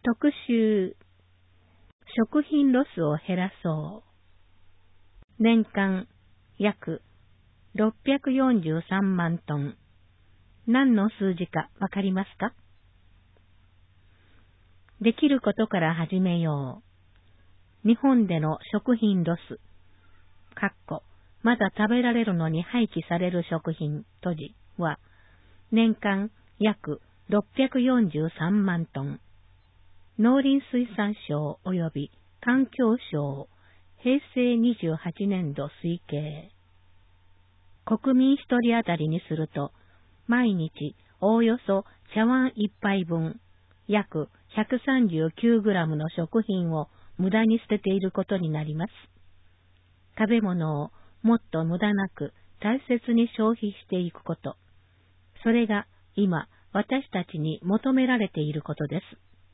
特集、食品ロスを減らそう。年間約643万トン。何の数字かわかりますか？できることから始めよう。日本での食品ロス、まだ食べられるのに廃棄される食品、は、年間約643万トン。農林水産省及び環境省、平成28年度推計。国民一人当たりにすると、毎日おおよそ茶碗一杯分、約139グラムの食品を無駄に捨てていることになります。食べ物をもっと無駄なく大切に消費していくこと。それが今私たちに求められていることです。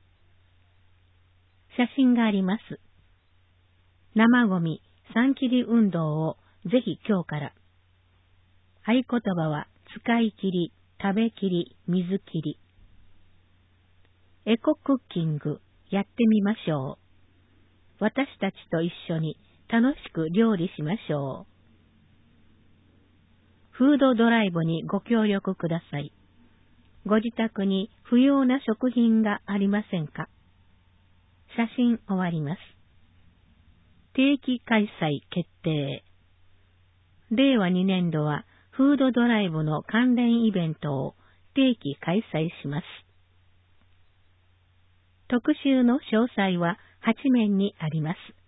写真があります。生ゴミ3切り運動をぜひ今日から。合言葉は使い切り、食べきり、水切り。エコクッキングやってみましょう。私たちと一緒に楽しく料理しましょう。フードドライブにご協力ください。ご自宅に不要な食品がありませんか？写真終わります。定期開催決定。令和2年度はフードドライブの関連イベントを定期開催します。特集の詳細は8面にあります。